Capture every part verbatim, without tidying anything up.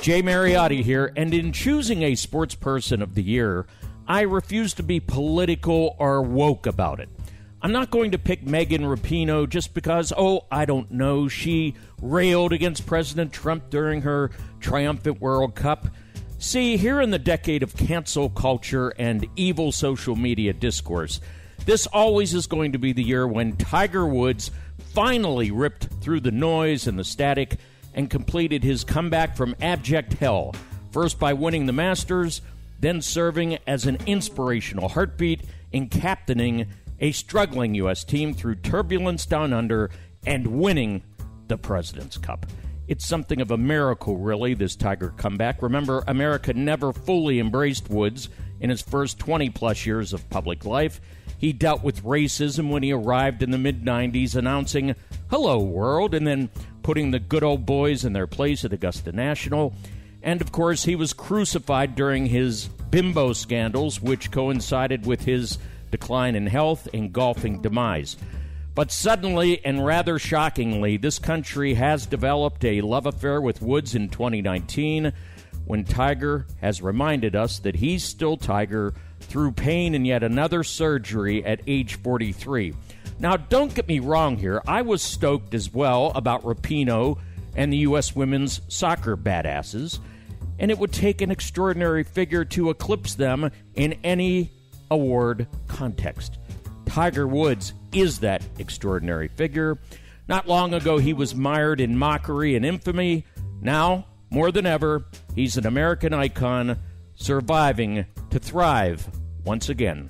Jay Mariotti here, and in choosing a sports person of the year, I refuse to be political or woke about it. I'm not going to pick Megan Rapinoe just because, oh, I don't know, she railed against President Trump during her triumphant World Cup. See, here in the decade of cancel culture and evil social media discourse, this always is going to be the year when Tiger Woods finally ripped through the noise and the static and completed his comeback from abject hell, first by winning the Masters, then serving as an inspirational heartbeat in captaining a struggling U S team through turbulence down under and winning the President's Cup. It's something of a miracle, really, this Tiger comeback. Remember, America never fully embraced Woods in his first twenty-plus years of public life. He dealt with racism when he arrived in the mid nineties, announcing, "Hello, world," and then putting the good old boys in their place at Augusta National. And, of course, he was crucified during his bimbo scandals, which coincided with his decline in health and golfing demise. But suddenly, and rather shockingly, this country has developed a love affair with Woods in twenty nineteen, when Tiger has reminded us that he's still Tiger through pain and yet another surgery at age forty-three. Now, don't get me wrong here. I was stoked as well about Rapinoe and the U S women's soccer badasses, and it would take an extraordinary figure to eclipse them in any award context. Tiger Woods is that extraordinary figure. Not long ago, he was mired in mockery and infamy. Now, more than ever, he's an American icon, surviving to thrive once again.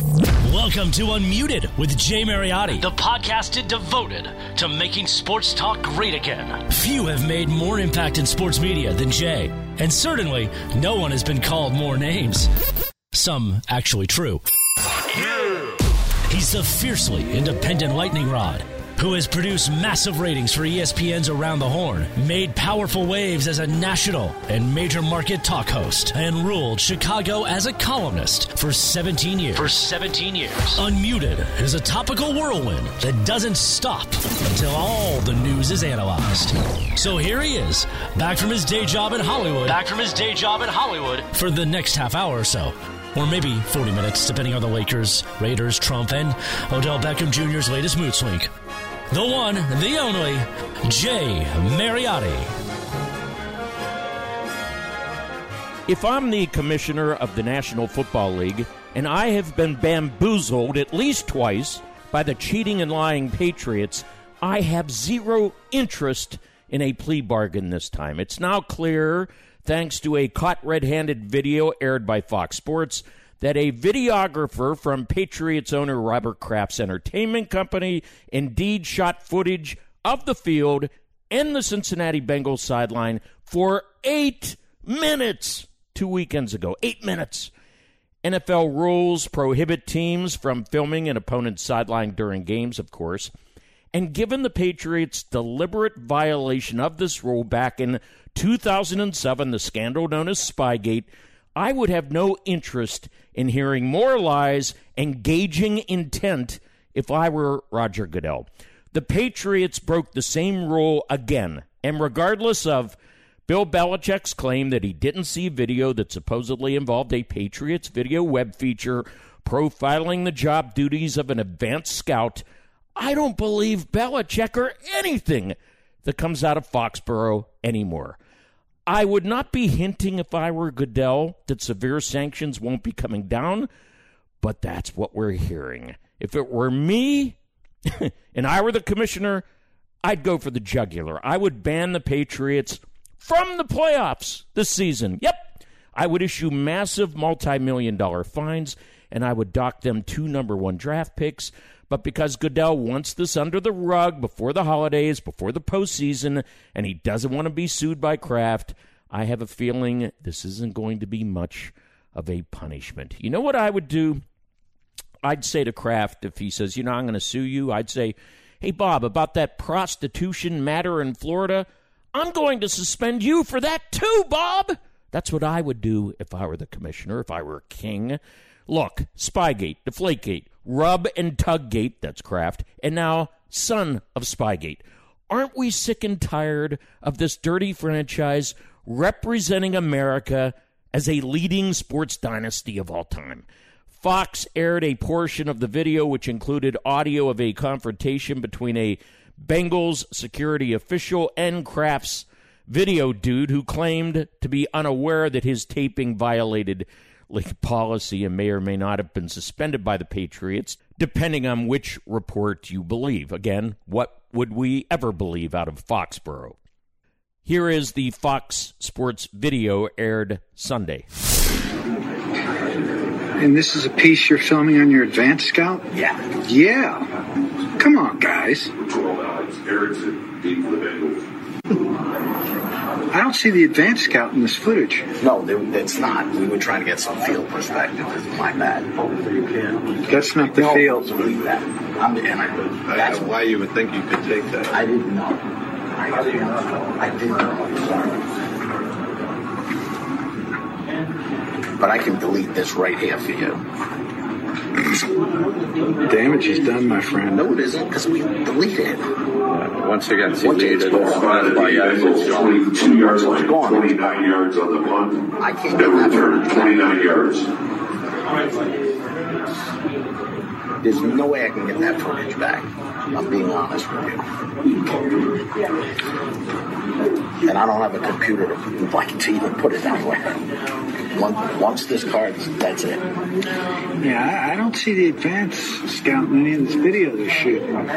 Welcome to Unmuted with Jay Mariotti, the podcast devoted to making sports talk great again. Few have made more impact in sports media than Jay, and certainly no one has been called more names. Some actually true. He's the fiercely independent lightning rod who has produced massive ratings for E S P N's Around the Horn, made powerful waves as a national and major market talk host, and ruled Chicago as a columnist for seventeen years. For seventeen years. Unmuted is a topical whirlwind that doesn't stop until all the news is analyzed. So here he is, back from his day job in Hollywood. Back from his day job in Hollywood for the next half hour or so. Or maybe forty minutes, depending on the Lakers, Raiders, Trump, and Odell Beckham Junior's latest mood swing. The one, the only, Jay Mariotti. If I'm the commissioner of the National Football League, and I have been bamboozled at least twice by the cheating and lying Patriots, I have zero interest in a plea bargain this time. It's now clear, thanks to a caught red-handed video aired by Fox Sports, that a videographer from Patriots owner Robert Kraft's entertainment company indeed shot footage of the field and the Cincinnati Bengals sideline for eight minutes two weekends ago. Eight minutes. N F L rules prohibit teams from filming an opponent's sideline during games, of course. And given the Patriots' deliberate violation of this rule back in two thousand seven, the scandal known as Spygate, I would have no interest in hearing more lies and gauging intent if I were Roger Goodell. The Patriots broke the same rule again, and regardless of Bill Belichick's claim that he didn't see video that supposedly involved a Patriots video web feature profiling the job duties of an advanced scout, I don't believe Belichick or anything that comes out of Foxborough anymore. I would not be hinting if I were Goodell that severe sanctions won't be coming down, but that's what we're hearing. If it were me and I were the commissioner, I'd go for the jugular. I would ban the Patriots from the playoffs this season. Yep. I would issue massive multi-million dollar fines, and I would dock them two number one draft picks. But because Goodell wants this under the rug before the holidays, before the postseason, and he doesn't want to be sued by Kraft, I have a feeling this isn't going to be much of a punishment. You know what I would do? I'd say to Kraft, if he says, you know, I'm going to sue you, I'd say, hey, Bob, about that prostitution matter in Florida, I'm going to suspend you for that too, Bob. That's what I would do if I were the commissioner, if I were king. Look, Spygate, Deflategate, Rub and Tuggate, that's Kraft, and now son of Spygate. Aren't we sick and tired of this dirty franchise representing America as a leading sports dynasty of all time. Fox aired a portion of the video which included audio of a confrontation between a Bengals security official and Kraft's video dude who claimed to be unaware that his taping violated league policy and may or may not have been suspended by the Patriots, depending on which report you believe. Again, what would we ever believe out of Foxborough? Here is the Fox Sports video aired Sunday. And this is a piece you're filming on your Advanced Scout? Yeah. Yeah. Come on, guys. I don't see the Advanced Scout in this footage. No, it's not. We were trying to get some field perspective. My bad. That's not the no, field. Believe that. I'm, and I, that's why you would think you could take that. I didn't know. I didn't know. I didn't know. Sorry. But I can delete this right here for you. Damage is done, my friend. No, it isn't, because we deleted it. Uh, once again, see Once it's gone. twenty-two yards line, twenty-nine yards on the punt. I can't They get that. returned twenty-nine yards. There's no way I can get that footage back. I'm being honest with you. And I don't have a computer to, like, to even put it anywhere. Once, once this card's, that's it. Yeah, I, I don't see the Advanced Scout in any of this video they're shooting.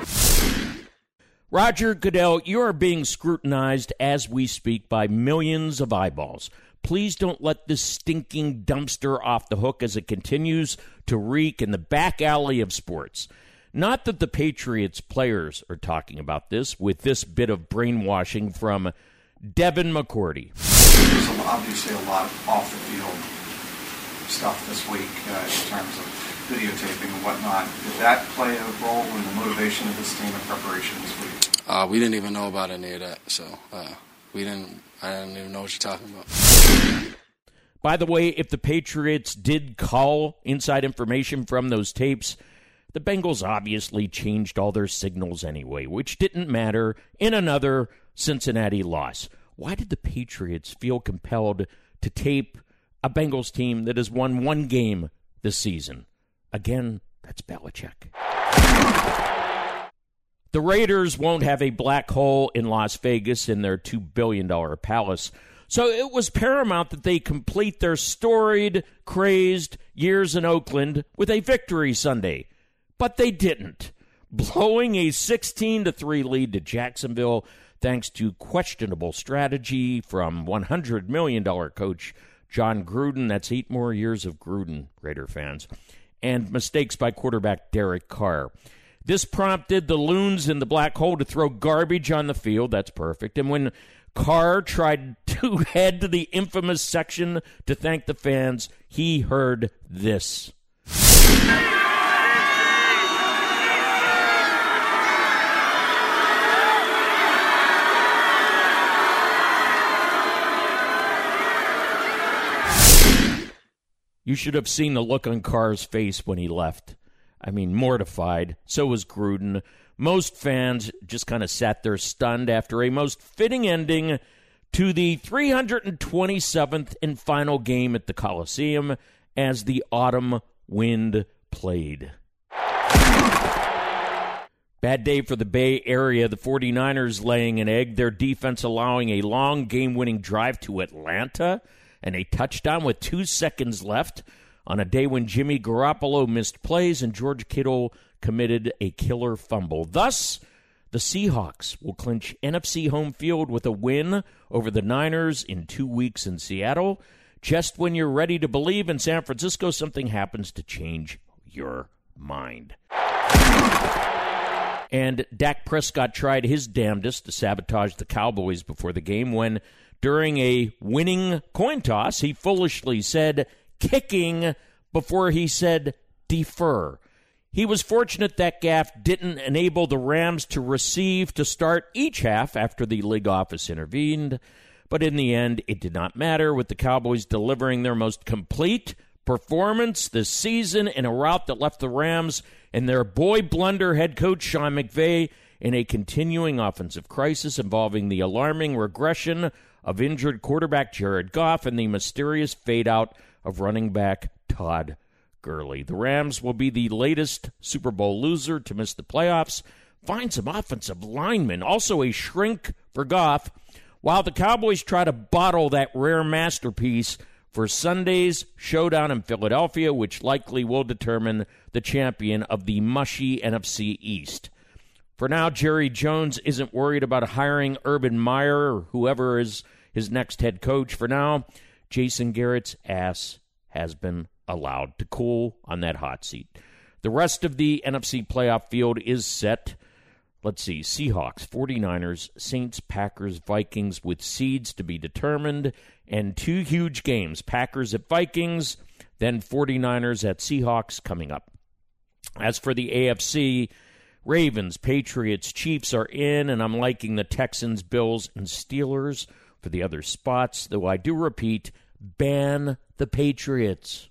Roger Goodell, you are being scrutinized as we speak by millions of eyeballs. Please don't let this stinking dumpster off the hook as it continues to reek in the back alley of sports. Not that the Patriots players are talking about this with this bit of brainwashing from Devin McCourty. There's obviously a lot of off-the-field stuff this week uh, in terms of videotaping and whatnot. Did that play a role in the motivation of this team in preparation this week? Uh, we didn't even know about any of that, so uh, we didn't. I didn't even know what you're talking about. By the way, if the Patriots did call inside information from those tapes, the Bengals obviously changed all their signals anyway, which didn't matter in another Cincinnati loss. Why did the Patriots feel compelled to tape a Bengals team that has won one game this season? Again, that's Belichick. The Raiders won't have a black hole in Las Vegas in their two billion dollars palace, so it was paramount that they complete their storied, crazed years in Oakland with a victory Sunday. But they didn't, blowing a sixteen to three lead to Jacksonville thanks to questionable strategy from one hundred million dollars coach John Gruden. That's eight more years of Gruden, Raider fans. And mistakes by quarterback Derek Carr. This prompted the loons in the black hole to throw garbage on the field. That's perfect. And when Carr tried to head to the infamous section to thank the fans, he heard this. You should have seen the look on Carr's face when he left. I mean, mortified. So was Gruden. Most fans just kind of sat there stunned after a most fitting ending to the three hundred twenty-seventh and final game at the Coliseum as the autumn wind played. Bad day for the Bay Area. The 49ers laying an egg. Their defense allowing a long game-winning drive to Atlanta and a touchdown with two seconds left on a day when Jimmy Garoppolo missed plays and George Kittle committed a killer fumble. Thus, the Seahawks will clinch N F C home field with a win over the Niners in two weeks in Seattle. Just when you're ready to believe in San Francisco, something happens to change your mind. And Dak Prescott tried his damnedest to sabotage the Cowboys before the game when, during a winning coin toss, he foolishly said kicking before he said defer. He was fortunate that gaffe didn't enable the Rams to receive to start each half after the league office intervened, but in the end, it did not matter, with the Cowboys delivering their most complete performance this season in a rout that left the Rams and their boy blunder head coach Sean McVay in a continuing offensive crisis involving the alarming regression of injured quarterback Jared Goff and the mysterious fade-out of running back Todd Gurley. The Rams will be the latest Super Bowl loser to miss the playoffs. Find some offensive linemen, also a shrink for Goff, while the Cowboys try to bottle that rare masterpiece for Sunday's showdown in Philadelphia, which likely will determine the champion of the mushy N F C East. For now, Jerry Jones isn't worried about hiring Urban Meyer or whoever is his next head coach. For now, Jason Garrett's ass has been allowed to cool on that hot seat. The rest of the N F C playoff field is set. Let's see, Seahawks, 49ers, Saints, Packers, Vikings with seeds to be determined, and two huge games, Packers at Vikings, then 49ers at Seahawks coming up. As for the A F C, Ravens, Patriots, Chiefs are in, and I'm liking the Texans, Bills, and Steelers for the other spots, though I do repeat, ban the Patriots.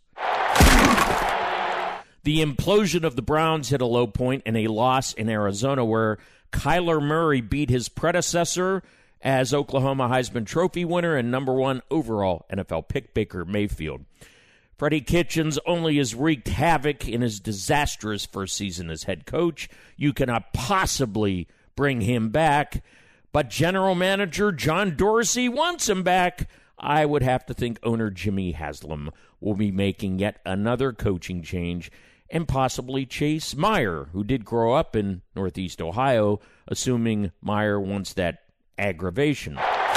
The implosion of the Browns hit a low point in a loss in Arizona where Kyler Murray beat his predecessor as Oklahoma Heisman Trophy winner and number one overall N F L pick, Baker Mayfield. Freddie Kitchens only has wreaked havoc in his disastrous first season as head coach. You cannot possibly bring him back, but general manager John Dorsey wants him back. I would have to think owner Jimmy Haslam will be making yet another coaching change, and possibly Chase Meyer, who did grow up in Northeast Ohio, assuming Meyer wants that aggravation.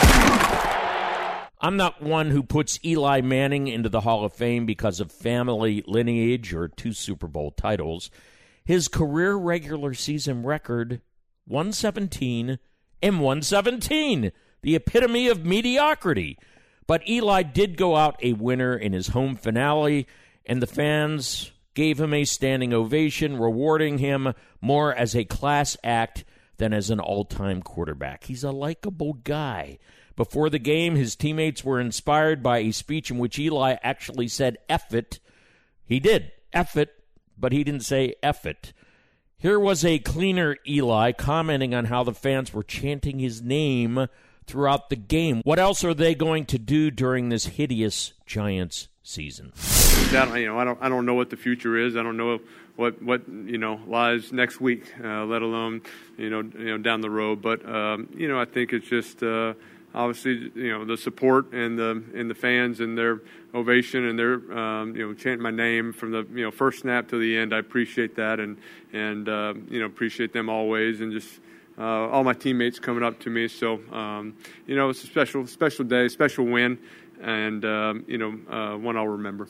I'm not one who puts Eli Manning into the Hall of Fame because of family lineage or two Super Bowl titles. His career regular season record, one seventeen and one seventeen, the epitome of mediocrity. But Eli did go out a winner in his home finale, and the fans gave him a standing ovation, rewarding him more as a class act than as an all-time quarterback. He's a likable guy. Before the game, his teammates were inspired by a speech in which Eli actually said, F it. He did, F it, but he didn't say F it. Here was a cleaner Eli commenting on how the fans were chanting his name throughout the game. What else are they going to do during this hideous Giants season? That, you know, I don't, I don't know what the future is. I don't know what, what you know lies next week, uh, let alone you know, you know down the road. But um, you know, I think it's just uh, obviously you know the support and the and the fans and their ovation and their um, you know chanting my name from the you know first snap to the end. I appreciate that and and uh, you know appreciate them always and just. Uh, all my teammates coming up to me, so um, you know it's a special, special day, special win, and um, you know uh, one I'll remember.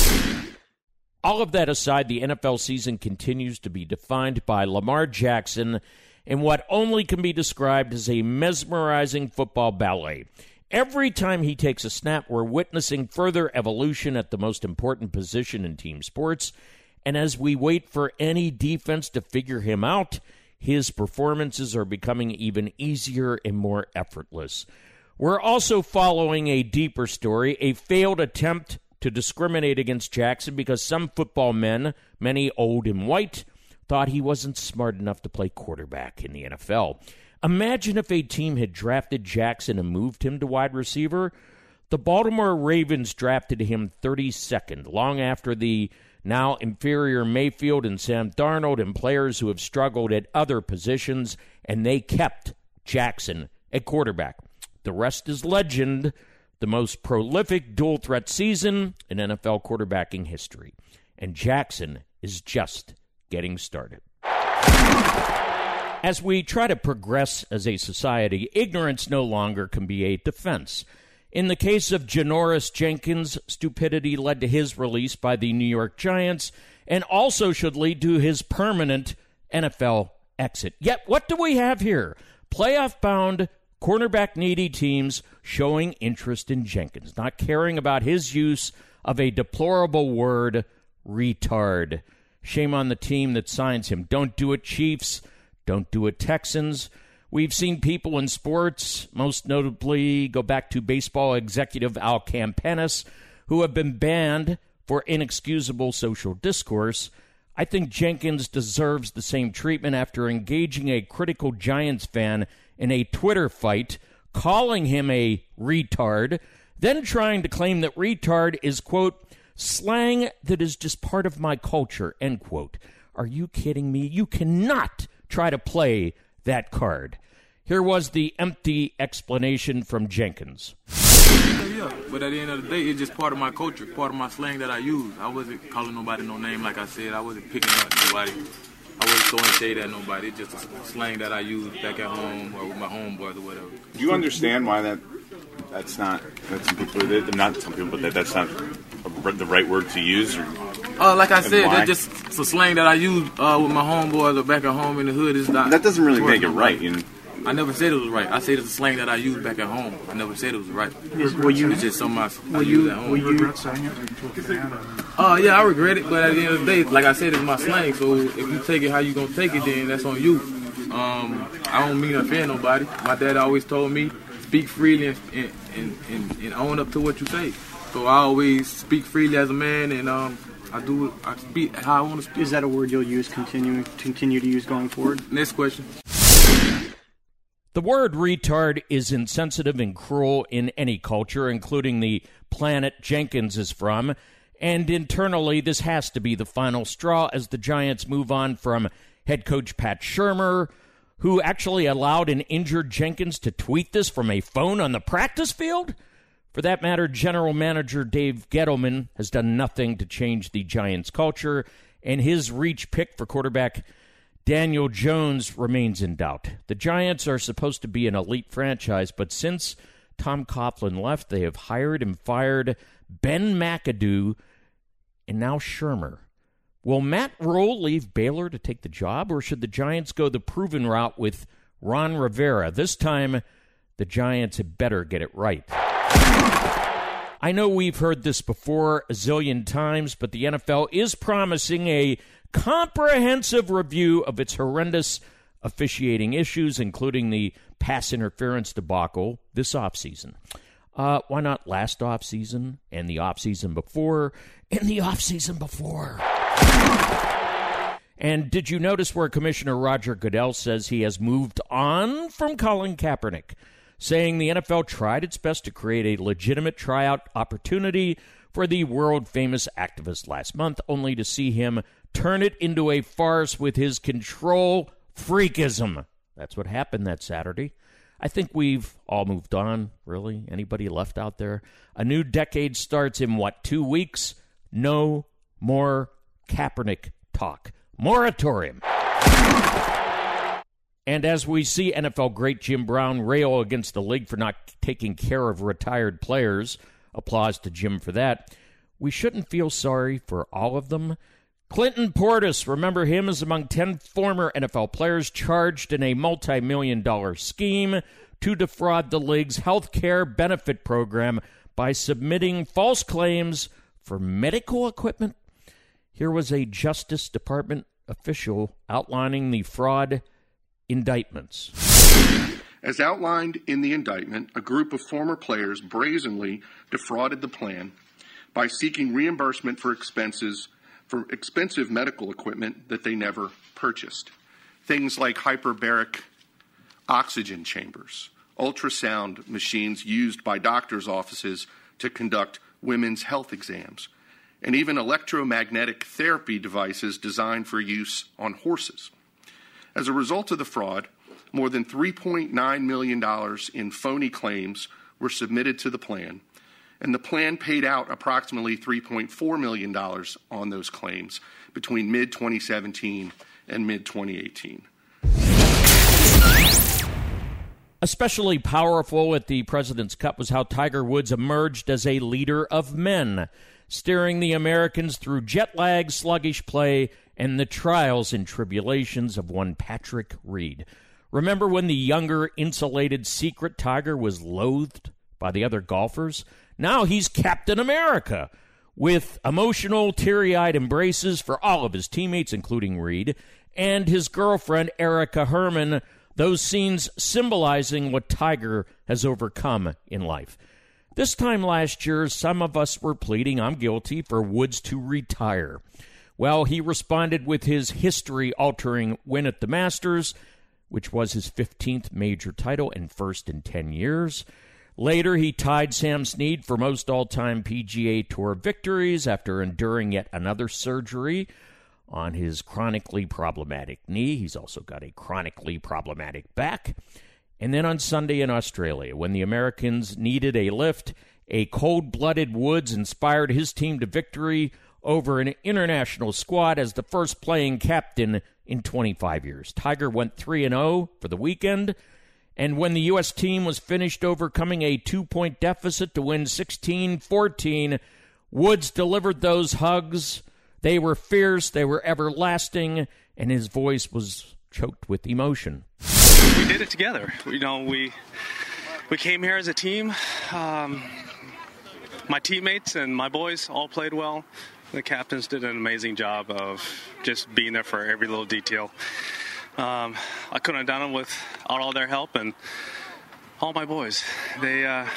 All of that aside, the N F L season continues to be defined by Lamar Jackson in what only can be described as a mesmerizing football ballet. Every time he takes a snap, we're witnessing further evolution at the most important position in team sports, and as we wait for any defense to figure him out, his performances are becoming even easier and more effortless. We're also following a deeper story, a failed attempt to discriminate against Jackson because some football men, many old and white, thought he wasn't smart enough to play quarterback in the N F L. Imagine if a team had drafted Jackson and moved him to wide receiver. The Baltimore Ravens drafted him thirty-second, long after the now inferior Mayfield and Sam Darnold and players who have struggled at other positions, and they kept Jackson at quarterback. The rest is legend, the most prolific dual-threat season in N F L quarterbacking history. And Jackson is just getting started. As we try to progress as a society, ignorance no longer can be a defense. In the case of Janoris Jenkins, stupidity led to his release by the New York Giants and also should lead to his permanent N F L exit. Yet, what do we have here? Playoff-bound, cornerback-needy teams showing interest in Jenkins, not caring about his use of a deplorable word, retard. Shame on the team that signs him. Don't do it, Chiefs. Don't do it, Texans. We've seen people in sports, most notably go back to baseball executive Al Campanis, who have been banned for inexcusable social discourse. I think Jenkins deserves the same treatment after engaging a critical Giants fan in a Twitter fight, calling him a retard, then trying to claim that retard is, quote, slang that is just part of my culture, end quote. Are you kidding me? You cannot try to play that card. Here was the empty explanation from Jenkins. Yeah, but at the end of the day, it's just part of my culture, part of my slang that I use. I wasn't calling nobody no name, like I said. I wasn't picking up nobody. I wasn't throwing shade at nobody. It's just a slang that I use back at home or with my homeboys or whatever. Do you understand why that that's not, that some people, not some people, but that that's not the right word to use? Or, uh, like I said, that's just it's a slang that I use uh, with my homeboys or back at home in the hood. It's not, that doesn't really make it right. You know? I never said it was right. I said it's a slang that I use back at home. I never said it was right. Will you, it's just something I, I will use you, at home. Will you regret saying it? Uh, yeah, I regret it, but at the end of the day, like I said, it's my slang. So if you take it how you gonna take it, then that's on you. Um, I don't mean to offend nobody. My dad always told me, speak freely and, and, and, and own up to what you say. So I always speak freely as a man, and um, I do I speak how I want to speak. Is that a word you'll use, continue, continue to use going forward? Next question. The word retard is insensitive and cruel in any culture, including the planet Jenkins is from. And internally, this has to be the final straw as the Giants move on from head coach Pat Shurmur, who actually allowed an injured Jenkins to tweet this from a phone on the practice field. For that matter, general manager Dave Gettleman has done nothing to change the Giants' culture, and his reach pick for quarterback Daniel Jones remains in doubt. The Giants are supposed to be an elite franchise, but since Tom Coughlin left, they have hired and fired Ben McAdoo and now Shurmur. Will Matt Rule leave Baylor to take the job, or should the Giants go the proven route with Ron Rivera? This time, the Giants had better get it right. I know we've heard this before a zillion times, but the N F L is promising a comprehensive review of its horrendous officiating issues, including the pass interference debacle this offseason. Uh, why not last offseason, and the offseason before, and the offseason before? And did you notice where Commissioner Roger Goodell says he has moved on from Colin Kaepernick, saying the N F L tried its best to create a legitimate tryout opportunity for the world-famous activist last month, only to see him turn it into a farce with his control freakism. That's what happened that Saturday. I think we've all moved on, really. Anybody left out there? A new decade starts in, what, two weeks? No more Kaepernick talk. Moratorium. And as we see N F L great Jim Brown rail against the league for not taking care of retired players, applause to Jim for that, we shouldn't feel sorry for all of them. Clinton Portis, remember him, is among ten former N F L players charged in a multi-million dollar scheme to defraud the league's health care benefit program by submitting false claims for medical equipment. Here was a Justice Department official outlining the fraud indictments. As outlined in the indictment, a group of former players brazenly defrauded the plan by seeking reimbursement for expenses for expensive medical equipment that they never purchased. Things like hyperbaric oxygen chambers, ultrasound machines used by doctors' offices to conduct women's health exams, and even electromagnetic therapy devices designed for use on horses. As a result of the fraud, more than three point nine million dollars in phony claims were submitted to the plan, and the plan paid out approximately three point four million dollars on those claims between mid twenty seventeen and mid twenty eighteen. Especially powerful at the President's Cup was how Tiger Woods emerged as a leader of men, steering the Americans through jet lag, sluggish play, and the trials and tribulations of one Patrick Reed. Remember when the younger, insulated, secret Tiger was loathed by the other golfers? Now he's Captain America, with emotional, teary-eyed embraces for all of his teammates, including Reed, and his girlfriend, Erica Herman, those scenes symbolizing what Tiger has overcome in life. This time last year, some of us were pleading, I'm guilty, for Woods to retire. Well, he responded with his history-altering win at the Masters, which was his fifteenth major title and first in ten years. Later, he tied Sam Snead for most all-time P G A Tour victories after enduring yet another surgery on his chronically problematic knee. He's also got a chronically problematic back. And then on Sunday in Australia, when the Americans needed a lift, a cold-blooded Woods inspired his team to victory over an international squad as the first playing captain in twenty-five years. Tiger went three and oh for the weekend, and when the U S team was finished overcoming a two-point deficit to win sixteen fourteen, Woods delivered those hugs. They were fierce, they were everlasting, and his voice was choked with emotion. We did it together. You know, we we came here as a team. Um, my teammates and my boys all played well. The captains did an amazing job of just being there for every little detail. Um, I couldn't have done it without all their help and all my boys. They uh,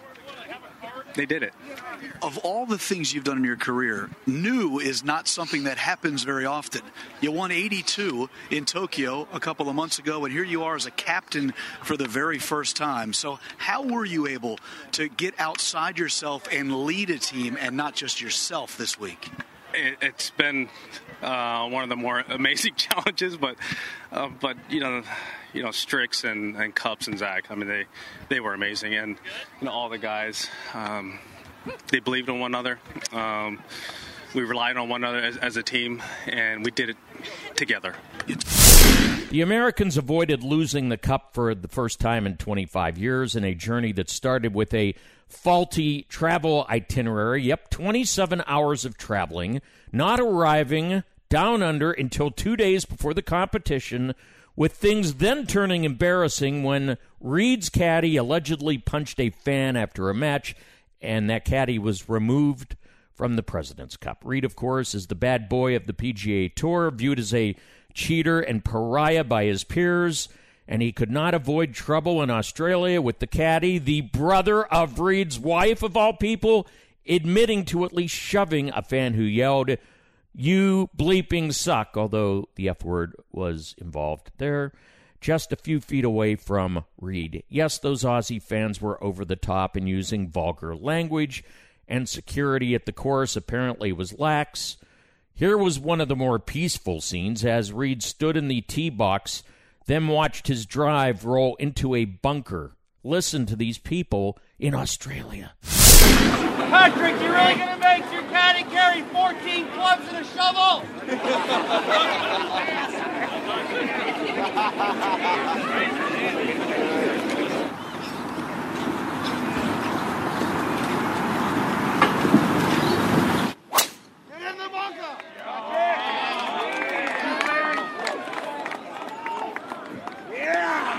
they did it. Of all the things you've done in your career, new is not something that happens very often. You won eighty-two in Tokyo a couple of months ago, and here you are as a captain for the very first time. So how were you able to get outside yourself and lead a team and not just yourself this week? It, it's been uh, one of the more amazing challenges, but uh, but you know, you know, Strix and, and Cups and Zach. I mean, they they were amazing, and you know, all the guys. Um, They believed in one another. Um, we relied on one another as, as a team, and we did it together. The Americans avoided losing the Cup for the first time in twenty-five years in a journey that started with a faulty travel itinerary. Yep, twenty-seven hours of traveling, not arriving down under until two days before the competition, with things then turning embarrassing when Reed's caddy allegedly punched a fan after a match, and that caddy was removed from the President's Cup. Reed, of course, is the bad boy of the P G A Tour, viewed as a cheater and pariah by his peers, and he could not avoid trouble in Australia with the caddy, the brother of Reed's wife, of all people, admitting to at least shoving a fan who yelled, "You bleeping suck," although the F word was involved there. Just a few feet away from Reed. Yes, those Aussie fans were over the top and using vulgar language, and security at the course apparently was lax. Here was one of the more peaceful scenes as Reed stood in the tee box, then watched his drive roll into a bunker. Listen to these people in Australia. Patrick, you really going to make your caddy carry fourteen clubs and a shovel? Get in the bunker! Yeah!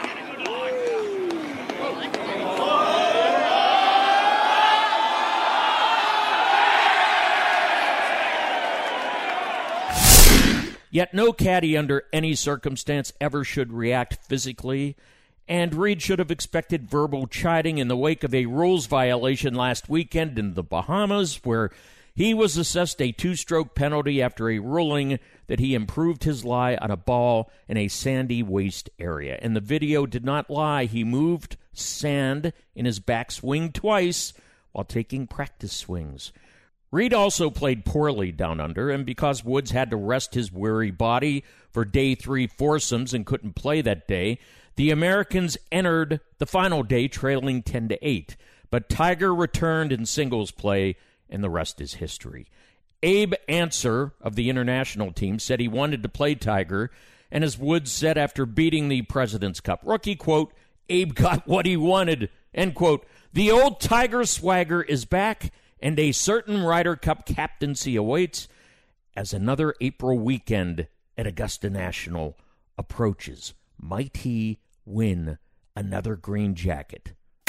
Yet no caddy under any circumstance ever should react physically, and Reed should have expected verbal chiding in the wake of a rules violation last weekend in the Bahamas, where he was assessed a two-stroke penalty after a ruling that he improved his lie on a ball in a sandy waste area. And the video did not lie. He moved sand in his backswing twice while taking practice swings. Reed also played poorly down under, and because Woods had to rest his weary body for day three foursomes and couldn't play that day, the Americans entered the final day trailing ten to eight. But Tiger returned in singles play, and the rest is history. Abe Ancer of the international team said he wanted to play Tiger, and as Woods said after beating the President's Cup rookie, quote, "Abe got what he wanted," end quote. The old Tiger swagger is back, and a certain Ryder Cup captaincy awaits as another April weekend at Augusta National approaches. Might he win another green jacket?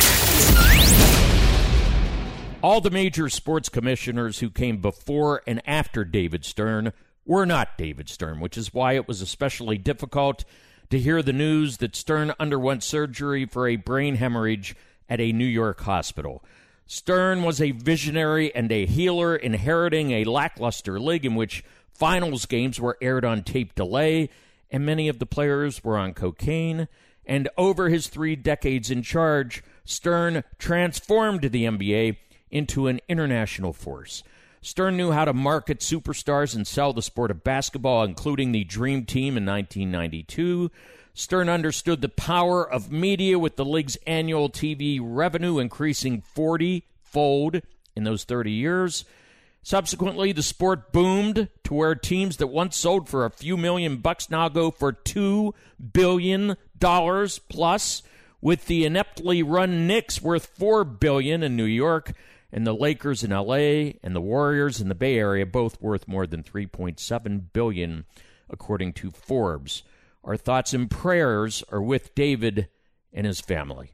All the major sports commissioners who came before and after David Stern were not David Stern, which is why it was especially difficult to hear the news that Stern underwent surgery for a brain hemorrhage at a New York hospital. Stern was a visionary and a healer, inheriting a lackluster league in which finals games were aired on tape delay and many of the players were on cocaine. And over his three decades in charge, Stern transformed the N B A into an international force. Stern knew how to market superstars and sell the sport of basketball, including the Dream Team in nineteen ninety-two. Stern understood the power of media, with the league's annual T V revenue increasing forty-fold in those thirty years. Subsequently, the sport boomed to where teams that once sold for a few million bucks now go for two billion dollars plus, with the ineptly run Knicks worth four billion dollars in New York, and the Lakers in L A and the Warriors in the Bay Area both worth more than three point seven billion dollars, according to Forbes. Our thoughts and prayers are with David and his family.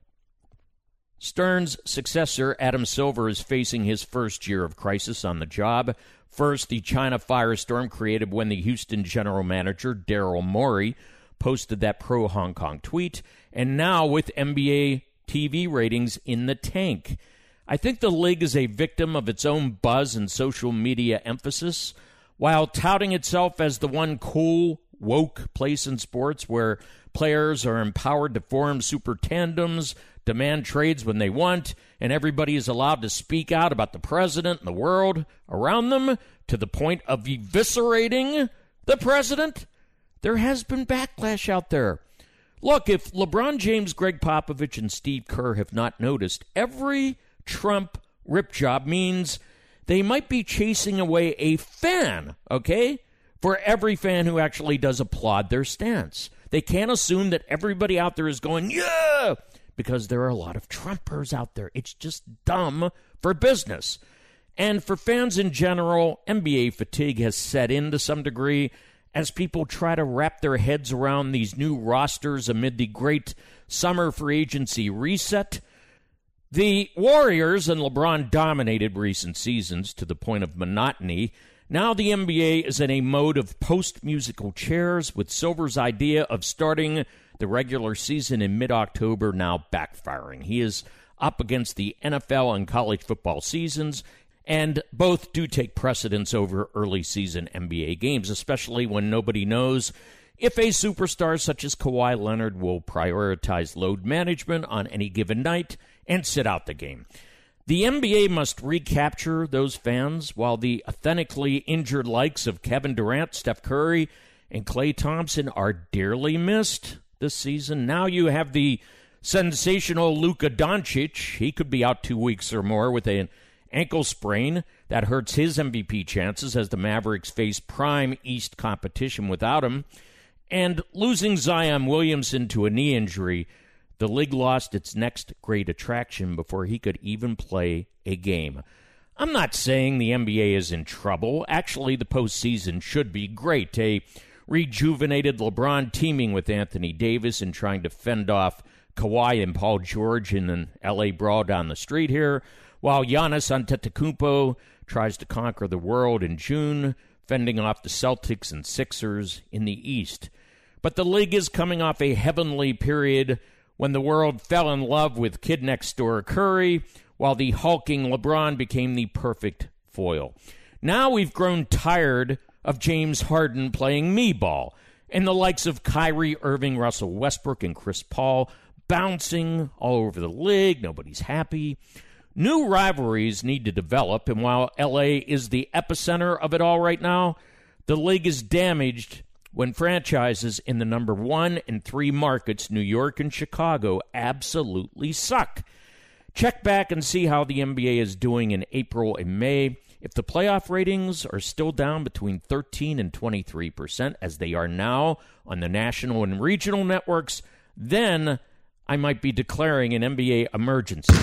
Stern's successor, Adam Silver, is facing his first year of crisis on the job. First, the China firestorm created when the Houston general manager, Daryl Morey, posted that pro-Hong Kong tweet, and now with N B A T V ratings in the tank. I think the league is a victim of its own buzz and social media emphasis. While touting itself as the one cool, woke place in sports where players are empowered to form super tandems, demand trades when they want, and everybody is allowed to speak out about the president and the world around them to the point of eviscerating the president, there has been backlash out there. Look, if LeBron James, Greg Popovich, and Steve Kerr have not noticed, every Trump rip job means they might be chasing away a fan, okay, for every fan who actually does applaud their stance. They can't assume that everybody out there is going, yeah, because there are a lot of Trumpers out there. It's just dumb for business. And for fans in general, N B A fatigue has set in to some degree as people try to wrap their heads around these new rosters amid the great summer free agency reset. The Warriors and LeBron dominated recent seasons to the point of monotony. Now the N B A is in a mode of post-musical chairs, with Silver's idea of starting the regular season in mid-October now backfiring. He is up against the N F L and college football seasons, and both do take precedence over early season N B A games, especially when nobody knows if a superstar such as Kawhi Leonard will prioritize load management on any given night and sit out the game. The N B A must recapture those fans, while the authentically injured likes of Kevin Durant, Steph Curry, and Klay Thompson are dearly missed this season. Now you have the sensational Luka Doncic. He could be out two weeks or more with an ankle sprain. That hurts his M V P chances as the Mavericks face prime East competition without him. And losing Zion Williamson to a knee injury, the league lost its next great attraction before he could even play a game. I'm not saying the N B A is in trouble. Actually, the postseason should be great. A rejuvenated LeBron teaming with Anthony Davis and trying to fend off Kawhi and Paul George in an L A brawl down the street here, while Giannis Antetokounmpo tries to conquer the world in June, fending off the Celtics and Sixers in the East. But the league is coming off a heavenly period when the world fell in love with Kid Next Door Curry, while the hulking LeBron became the perfect foil. Now we've grown tired of James Harden playing me ball, and the likes of Kyrie Irving, Russell Westbrook, and Chris Paul bouncing all over the league. Nobody's happy. New rivalries need to develop, and while L A is the epicenter of it all right now, the league is damaged when franchises in the number one and three markets, New York and Chicago, absolutely suck. Check back and see how the N B A is doing in April and May. If the playoff ratings are still down between thirteen and twenty-three percent, as they are now on the national and regional networks, then I might be declaring an N B A emergency.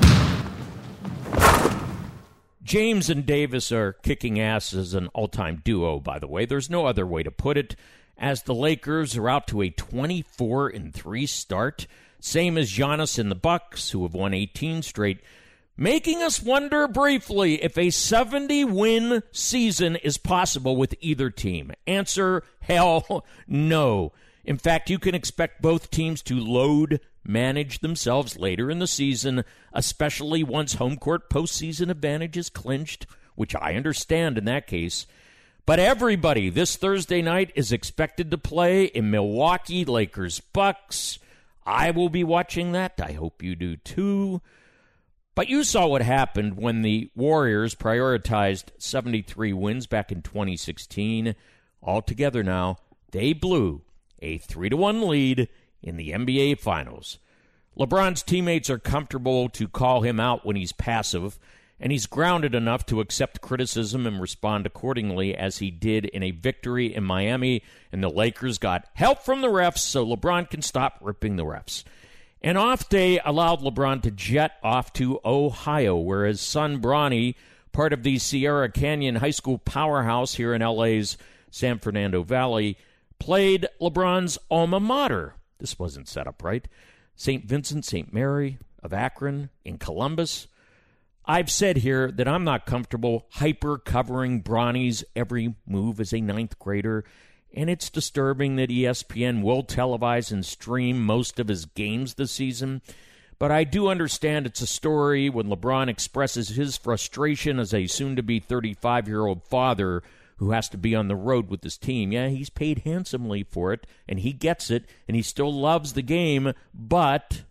James and Davis are kicking ass as an all-time duo, by the way. There's no other way to put it, as the Lakers are out to a twenty-four and three start, same as Giannis and the Bucks, who have won eighteen straight, making us wonder briefly if a seventy-win season is possible with either team. Answer, hell no. In fact, you can expect both teams to load manage themselves later in the season, especially once home court postseason advantage is clinched, which I understand in that case. But everybody this Thursday night is expected to play in Milwaukee, Lakers Bucks. I will be watching that. I hope you do too. But you saw what happened when the Warriors prioritized seventy-three wins back in twenty sixteen. Altogether now, they blew a three to one lead in the N B A Finals. LeBron's teammates are comfortable to call him out when he's passive, and he's grounded enough to accept criticism and respond accordingly, as he did in a victory in Miami, and the Lakers got help from the refs so LeBron can stop ripping the refs. An off day allowed LeBron to jet off to Ohio, where his son Bronny, part of the Sierra Canyon High School powerhouse here in L A's San Fernando Valley, played LeBron's alma mater. This wasn't set up right. Saint Vincent Saint Mary of Akron in Columbus. I've said here that I'm not comfortable hyper-covering Bronny's every move as a ninth grader, and it's disturbing that E S P N will televise and stream most of his games this season. But I do understand it's a story when LeBron expresses his frustration as a soon-to-be thirty-five-year-old father who has to be on the road with his team. Yeah, he's paid handsomely for it, and he gets it, and he still loves the game, but...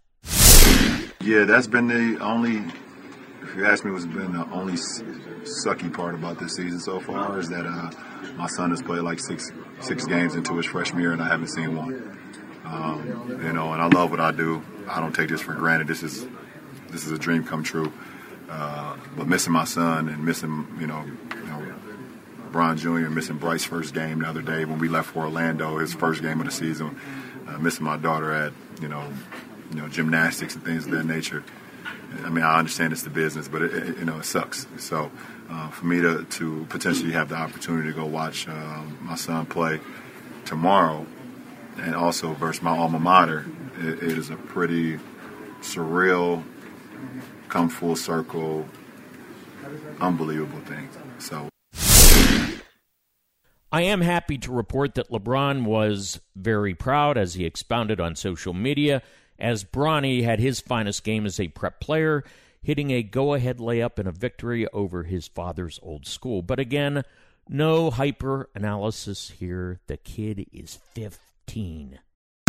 Yeah, that's been the only... If you ask me what's been the only sucky part about this season so far is that uh, my son has played like six six games into his freshman year, and I haven't seen one. Um, you know, and I love what I do. I don't take this for granted. This is this is a dream come true. Uh, but missing my son and missing, you know, you know, Bron Junior, missing Bryce's first game the other day when we left for Orlando, his first game of the season, uh, missing my daughter at, you know, you know, gymnastics and things of that nature. I mean, I understand it's the business, but it, it, you know, it sucks. So uh, for me to, to potentially have the opportunity to go watch uh, my son play tomorrow, and also versus my alma mater, it, it is a pretty surreal, come full circle, unbelievable thing. So I am happy to report that LeBron was very proud, as he expounded on social media, as Bronny had his finest game as a prep player, hitting a go-ahead layup in a victory over his father's old school. But again, no hyper-analysis here. The kid is fifteen.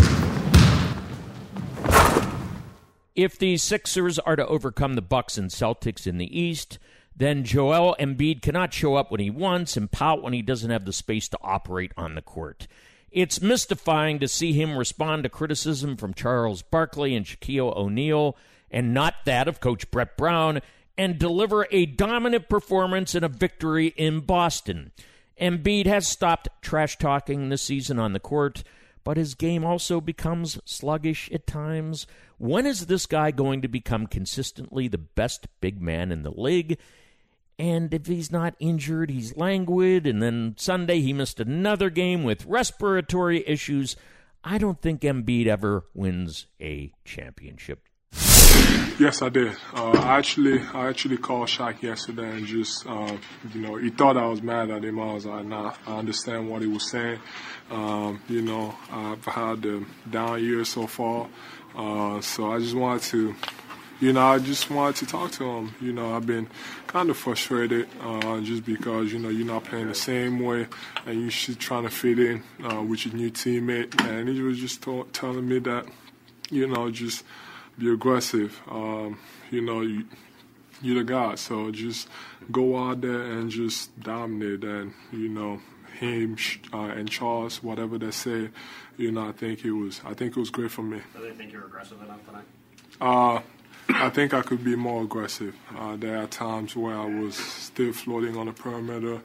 If the Sixers are to overcome the Bucks and Celtics in the East, then Joel Embiid cannot show up when he wants and pout when he doesn't have the space to operate on the court. It's mystifying to see him respond to criticism from Charles Barkley and Shaquille O'Neal, and not that of Coach Brett Brown, and deliver a dominant performance in a victory in Boston. Embiid has stopped trash-talking this season on the court, but his game also becomes sluggish at times. When is this guy going to become consistently the best big man in the league? And if he's not injured, he's languid, and then Sunday he missed another game with respiratory issues. I don't think Embiid ever wins a championship. Yes, I did. Uh, I actually, I actually called Shaq yesterday and just, uh, you know, he thought I was mad at him. I was like, nah, I understand what he was saying. Um, you know, I've had a down year so far, uh, so I just wanted to. You know, I just wanted to talk to him. You know, I've been kind of frustrated uh, just because, you know, you're not playing the same way and you're just trying to fit in uh, with your new teammate. And he was just t- telling me that, you know, just be aggressive. Um, you know, you, you're the guy. So just go out there and just dominate. And, you know, him uh, and Charles, whatever they say, you know, I think it was, I think it was great for me. Do they think you're aggressive enough tonight? Uh, I think I could be more aggressive. Uh, there are times where I was still floating on the perimeter.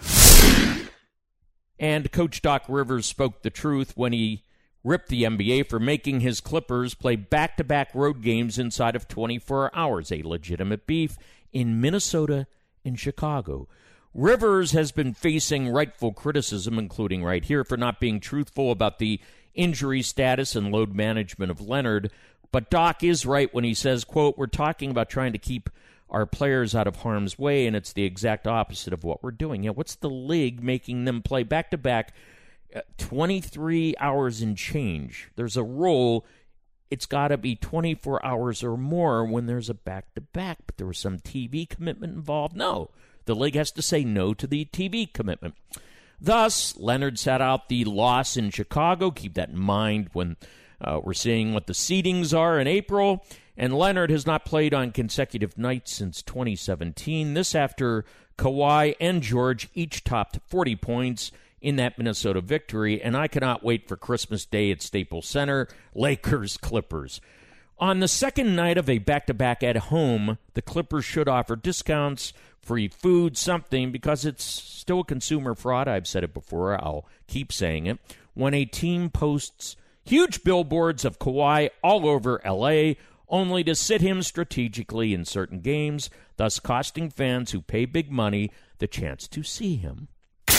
And Coach Doc Rivers spoke the truth when he ripped the N B A for making his Clippers play back-to-back road games inside of twenty-four hours, a legitimate beef in Minnesota and Chicago. Rivers has been facing rightful criticism, including right here, for not being truthful about the injury status and load management of Leonard. But Doc is right when he says, quote, we're talking about trying to keep our players out of harm's way, and it's the exact opposite of what we're doing. Yeah, what's the league making them play back-to-back uh, twenty-three hours and change? There's a rule. It's got to be twenty-four hours or more when there's a back-to-back, but there was some T V commitment involved. No, the league has to say no to the T V commitment. Thus, Leonard sat out the loss in Chicago. Keep that in mind when uh, we're seeing what the seedings are in April. And Leonard has not played on consecutive nights since twenty seventeen. This after Kawhi and George each topped forty points in that Minnesota victory. And I cannot wait for Christmas Day at Staples Center, Lakers, Clippers. On the second night of a back-to-back at home, the Clippers should offer discounts, free food, something, because it's still a consumer fraud. I've said it before. I'll keep saying it. When a team posts huge billboards of Kawhi all over L A, only to sit him strategically in certain games, thus costing fans who pay big money the chance to see him.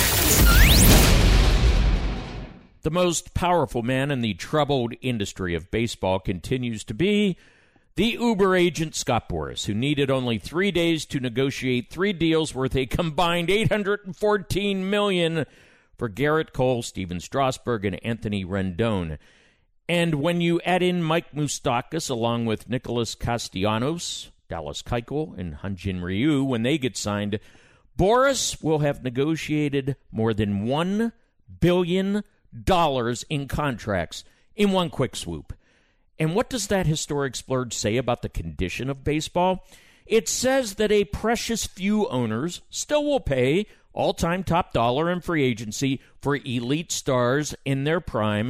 The most powerful man in the troubled industry of baseball continues to be the Uber agent Scott Boras, who needed only three days to negotiate three deals worth a combined eight hundred fourteen million dollars for Garrett Cole, Steven Strasburg, and Anthony Rendon. And when you add in Mike Moustakas along with Nicholas Castellanos, Dallas Keuchel, and Hyun-Jin Ryu, when they get signed, Boras will have negotiated more than one billion dollars in contracts in one quick swoop. And what does that historic splurge say about the condition of baseball? It says that a precious few owners still will pay all-time top dollar in free agency for elite stars in their prime,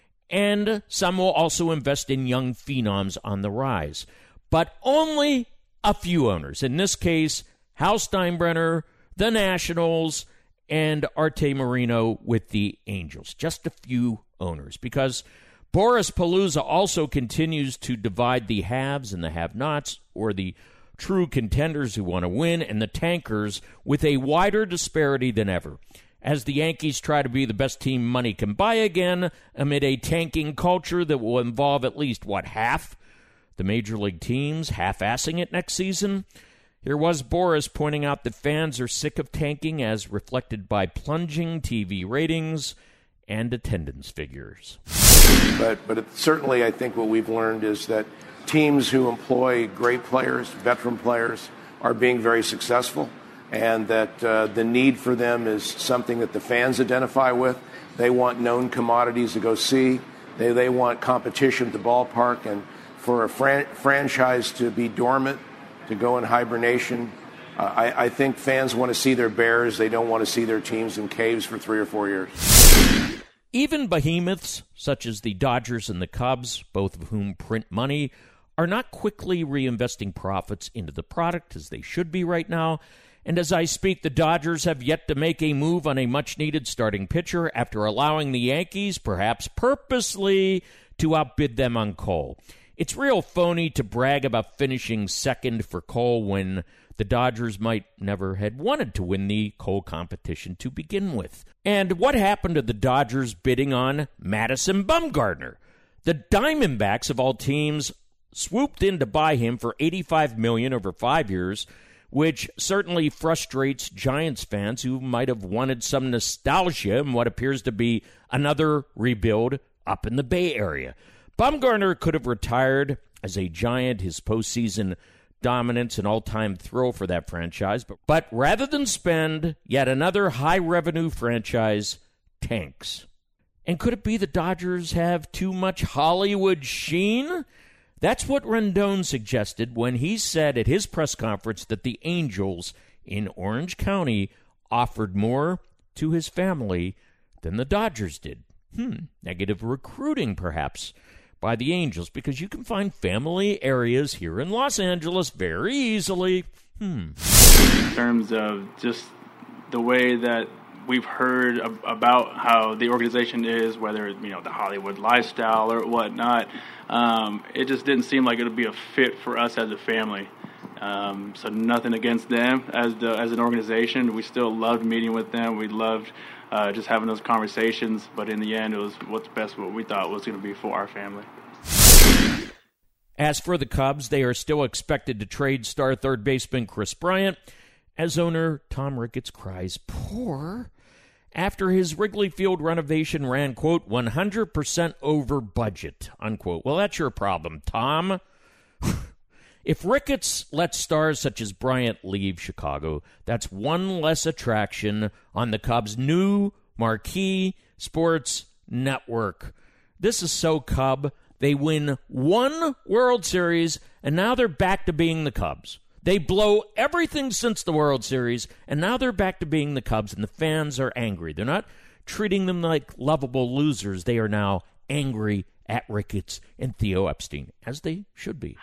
and some will also invest in young phenoms on the rise. But only a few owners. In this case, Hal Steinbrenner, the Nationals, and Arte Moreno with the Angels. Just a few owners, because Boris Palooza also continues to divide the haves and the have-nots, or the true contenders who want to win, and the tankers, with a wider disparity than ever, as the Yankees try to be the best team money can buy again amid a tanking culture that will involve at least, what, half the major league teams half-assing it next season. Here was Boras pointing out that fans are sick of tanking, as reflected by plunging T V ratings and attendance figures. But, but it, certainly I think what we've learned is that teams who employ great players, veteran players, are being very successful, and that uh, the need for them is something that the fans identify with. They want known commodities to go see. They, they want competition at the ballpark, and for a fran- franchise to be dormant, to go in hibernation, uh, I, I think fans want to see their Bears. They don't want to see their teams in caves for three or four years. Even behemoths such as the Dodgers and the Cubs, both of whom print money, are not quickly reinvesting profits into the product as they should be right now. And as I speak, the Dodgers have yet to make a move on a much-needed starting pitcher after allowing the Yankees, perhaps purposely, to outbid them on Cole. It's real phony to brag about finishing second for Cole when the Dodgers might never had wanted to win the Cole competition to begin with. And what happened to the Dodgers bidding on Madison Bumgarner? The Diamondbacks, of all teams, swooped in to buy him for eighty-five million dollars over five years, which certainly frustrates Giants fans who might have wanted some nostalgia in what appears to be another rebuild up in the Bay Area. Bumgarner could have retired as a Giant, his postseason dominance an all-time thrill for that franchise. But, but rather than spend, yet another high-revenue franchise tanks. And could it be the Dodgers have too much Hollywood sheen? That's what Rendon suggested when he said at his press conference that the Angels in Orange County offered more to his family than the Dodgers did. Hmm, negative recruiting, perhaps, by the Angels, because you can find family areas here in Los Angeles very easily. Hmm. In terms of just the way that we've heard ab- about how the organization is, whether it's, you know, the Hollywood lifestyle or whatnot, um, it just didn't seem like it would be a fit for us as a family. Um, so nothing against them as the as an organization. We still loved meeting with them. We loved uh, just having those conversations. But in the end, it was what's best, what we thought was going to be for our family. As for the Cubs, they are still expected to trade star third baseman Chris Bryant, as owner Tom Ricketts cries poor after his Wrigley Field renovation ran, quote, one hundred percent over budget, unquote. Well, that's your problem, Tom. If Ricketts lets stars such as Bryant leave Chicago, that's one less attraction on the Cubs' new marquee sports network. This is so Cub. They win one World Series, and now they're back to being the Cubs. They blow everything since the World Series, and now they're back to being the Cubs, and the fans are angry. They're not treating them like lovable losers. They are now angry at Ricketts and Theo Epstein, as they should be.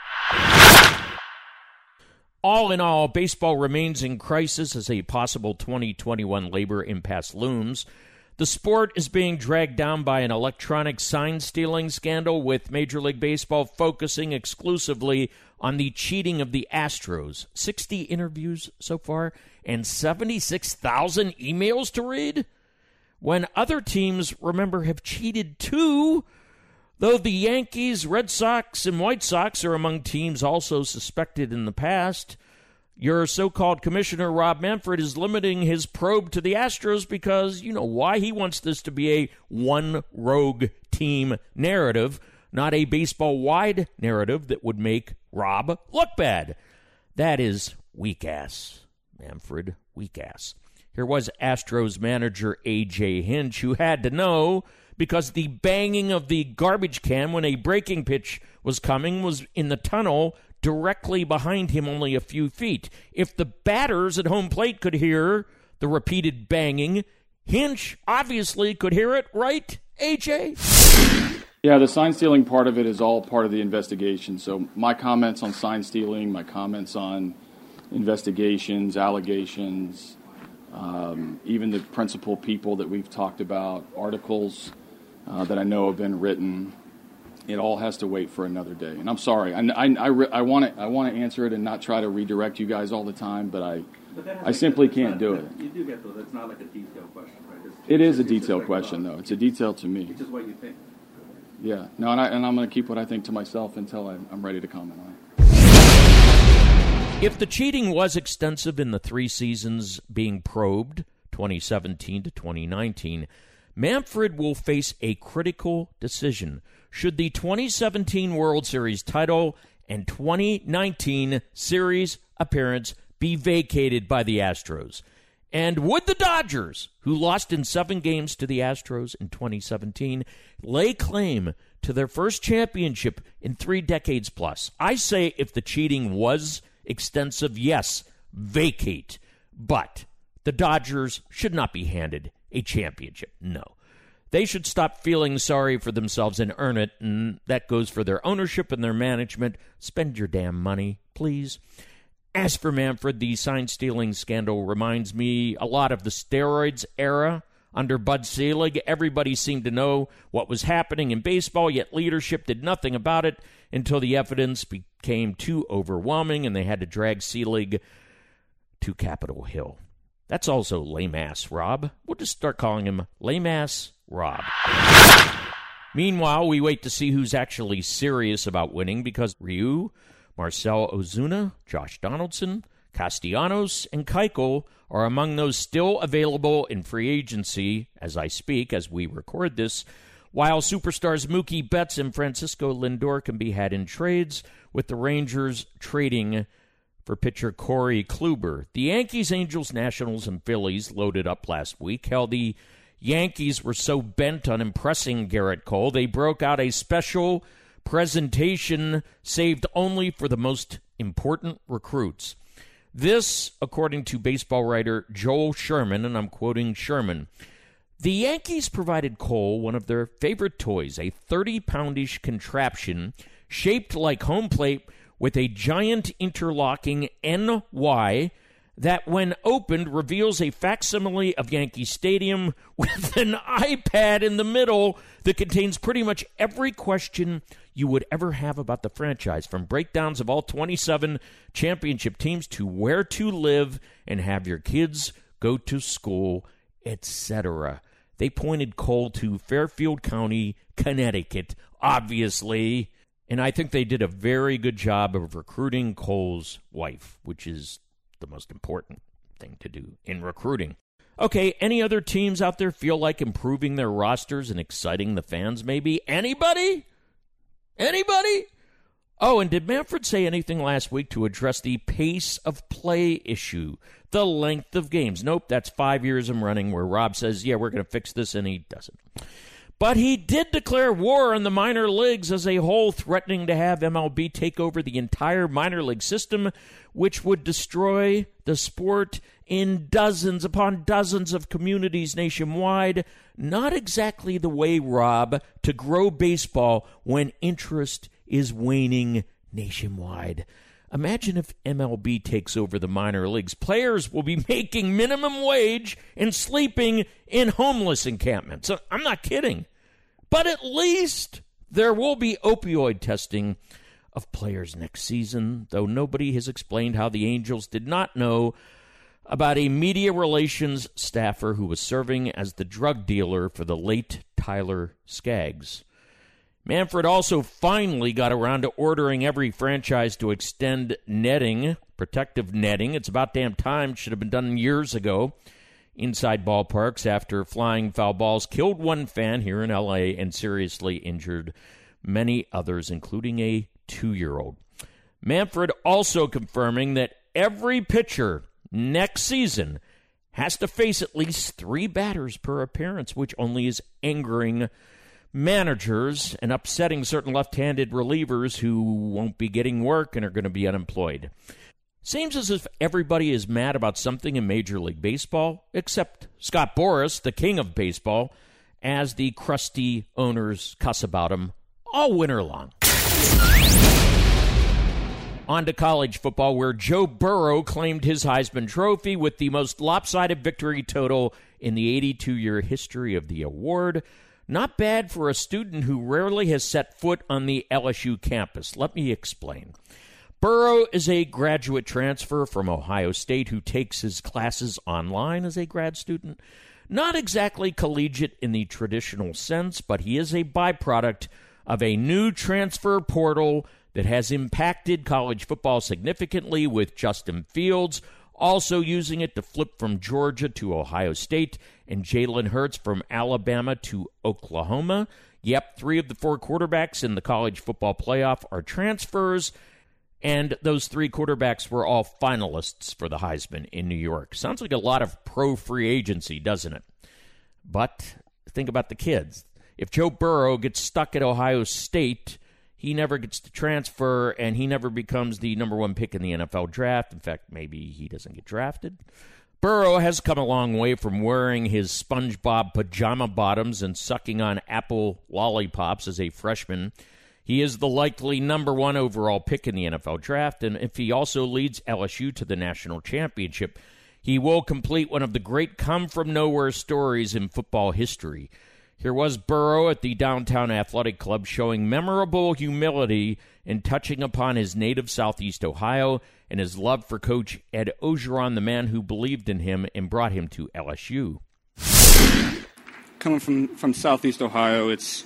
All in all, baseball remains in crisis as a possible twenty twenty-one labor impasse looms. The sport is being dragged down by an electronic sign-stealing scandal, with Major League Baseball focusing exclusively on the cheating of the Astros. sixty interviews so far and seventy-six thousand emails to read? When other teams, remember, have cheated too, though the Yankees, Red Sox, and White Sox are among teams also suspected in the past. Your so-called commissioner, Rob Manfred, is limiting his probe to the Astros because, you know why? He wants this to be a one rogue team narrative, not a baseball-wide narrative that would make Rob look bad. That is weak-ass, Manfred, weak-ass. Here was Astros manager A J Hinch, who had to know because the banging of the garbage can when a breaking pitch was coming was in the tunnel directly behind him, only a few feet. If the batters at home plate could hear the repeated banging, Hinch obviously could hear it, right, A J? Yeah, the sign stealing part of it is all part of the investigation. So my comments on sign stealing, my comments on investigations, allegations, um, even the principal people that we've talked about, articles uh, that I know have been written, it all has to wait for another day. And I'm sorry, I, I, I, I want to I want to answer it and not try to redirect you guys all the time, but I but I simply can't do it. You do get though. That's not like a detailed question, right? It's, it is a detailed question, though. It's a detail to me. It's just what you think. Yeah. No, and, I, and I'm going to keep what I think to myself until I'm, I'm ready to comment on it. If the cheating was extensive in the three seasons being probed, twenty seventeen to twenty nineteen, Manfred will face a critical decision. Should the twenty seventeen World Series title and twenty nineteen series appearance be vacated by the Astros? And would the Dodgers, who lost in seven games to the Astros in twenty seventeen, lay claim to their first championship in three decades plus? I say if the cheating was extensive, yes, vacate. But the Dodgers should not be handed a championship. No. They should stop feeling sorry for themselves and earn it, and that goes for their ownership and their management. Spend your damn money, please. As for Manfred, the sign-stealing scandal reminds me a lot of the steroids era under Bud Selig. Everybody seemed to know what was happening in baseball, yet leadership did nothing about it until the evidence became too overwhelming and they had to drag Selig to Capitol Hill. That's also lame-ass Rob. We'll just start calling him lame-ass Rob. Meanwhile, we wait to see who's actually serious about winning because Ryu, Marcell Ozuna, Josh Donaldson, Castellanos, and Keuchel are among those still available in free agency as I speak, as we record this, while superstars Mookie Betts and Francisco Lindor can be had in trades, with the Rangers trading for pitcher Corey Kluber. The Yankees, Angels, Nationals, and Phillies loaded up last week. Hell, the Yankees were so bent on impressing Garrett Cole, they broke out a special presentation saved only for the most important recruits. This, according to baseball writer Joel Sherman, and I'm quoting Sherman, the Yankees provided Cole one of their favorite toys, a thirty-poundish contraption shaped like home plate with a giant interlocking N Y that, when opened, reveals a facsimile of Yankee Stadium with an iPad in the middle that contains pretty much every question you would ever have about the franchise, from breakdowns of all twenty-seven championship teams to where to live and have your kids go to school, et cetera. They pointed Cole to Fairfield County, Connecticut, obviously, and I think they did a very good job of recruiting Cole's wife, which is the most important thing to do in recruiting. Okay, any other teams out there feel like improving their rosters and exciting the fans maybe? Anybody? Anybody? Oh, and did Manfred say anything last week to address the pace of play issue, the length of games? Nope, that's five years in running where Rob says, yeah, we're going to fix this, and he doesn't. But he did declare war on the minor leagues as a whole, threatening to have M L B take over the entire minor league system, which would destroy the sport in dozens upon dozens of communities nationwide. Not exactly the way, Rob, to grow baseball when interest is waning nationwide. Imagine if M L B takes over the minor leagues. Players will be making minimum wage and sleeping in homeless encampments. I'm not kidding. But at least there will be opioid testing of players next season, though nobody has explained how the Angels did not know about a media relations staffer who was serving as the drug dealer for the late Tyler Skaggs. Manfred also finally got around to ordering every franchise to extend netting, protective netting. It's about damn time. Should have been done years ago inside ballparks after flying foul balls killed one fan here in L A and seriously injured many others, including a two-year-old. Manfred also confirming that every pitcher next season has to face at least three batters per appearance, which only is angering managers and upsetting certain left-handed relievers who won't be getting work and are going to be unemployed. Seems as if everybody is mad about something in Major League Baseball, except Scott Boras, the king of baseball, as the crusty owners cuss about him all winter long. On to college football, where Joe Burrow claimed his Heisman Trophy with the most lopsided victory total in the eighty-two-year history of the award. Not bad for a student who rarely has set foot on the L S U campus. Let me explain. Burrow is a graduate transfer from Ohio State who takes his classes online as a grad student. Not exactly collegiate in the traditional sense, but he is a byproduct of a new transfer portal that has impacted college football significantly, with Justin Fields also using it to flip from Georgia to Ohio State and Jalen Hurts from Alabama to Oklahoma. Yep, three of the four quarterbacks in the college football playoff are transfers, and those three quarterbacks were all finalists for the Heisman in New York. Sounds like a lot of pro-free agency, doesn't it? But think about the kids. If Joe Burrow gets stuck at Ohio State, he never gets to transfer, and he never becomes the number one pick in the N F L draft. In fact, maybe he doesn't get drafted. Burrow has come a long way from wearing his SpongeBob pajama bottoms and sucking on apple lollipops as a freshman. He is the likely number one overall pick in the N F L draft, and if he also leads L S U to the national championship, he will complete one of the great come-from-nowhere stories in football history. Here was Burrow at the Downtown Athletic Club showing memorable humility in touching upon his native Southeast Ohio and his love for Coach Ed Orgeron, the man who believed in him and brought him to L S U. Coming from, from Southeast Ohio, it's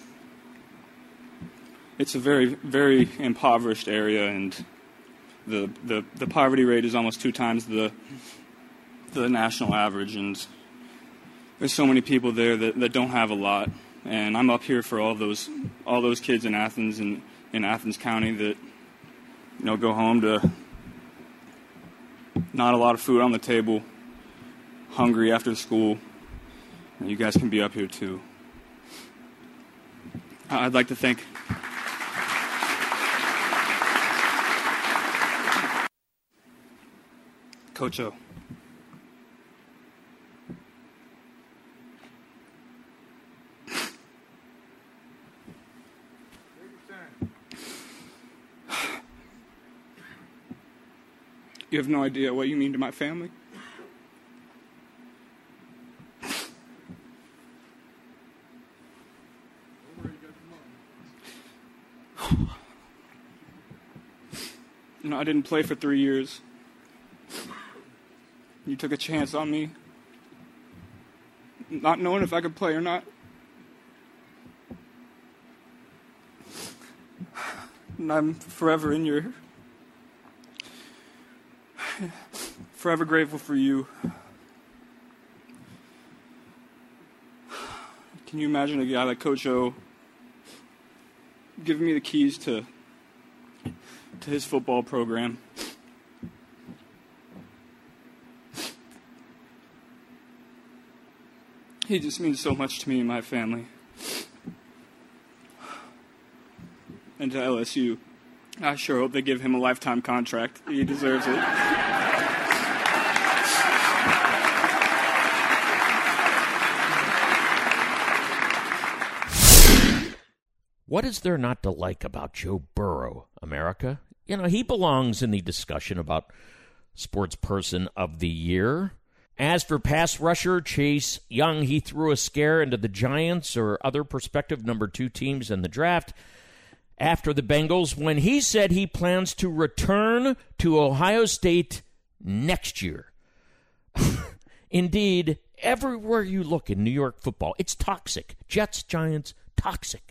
it's a very, very impoverished area, and the, the, the poverty rate is almost two times the the national average, and there's so many people there that, that don't have a lot, and I'm up here for all those all those kids in Athens and in Athens County that, you know, go home to not a lot of food on the table, hungry after school. And you guys can be up here too. I'd like to thank Coach O. You have no idea what you mean to my family. You know, I didn't play for three years. You took a chance on me, not knowing if I could play or not. And I'm forever in your, forever grateful for you. Can you imagine a guy like Coach O giving me the keys to to his football program. He just means so much to me and my family. And to L S U, I sure hope they give him a lifetime contract. He deserves it. What is there not to like about Joe Burrow, America? You know, he belongs in the discussion about Sports Person of the Year. As for pass rusher Chase Young, he threw a scare into the Giants or other prospective number two teams in the draft after the Bengals when he said he plans to return to Ohio State next year. Indeed, everywhere you look in New York football, it's toxic. Jets, Giants, toxic.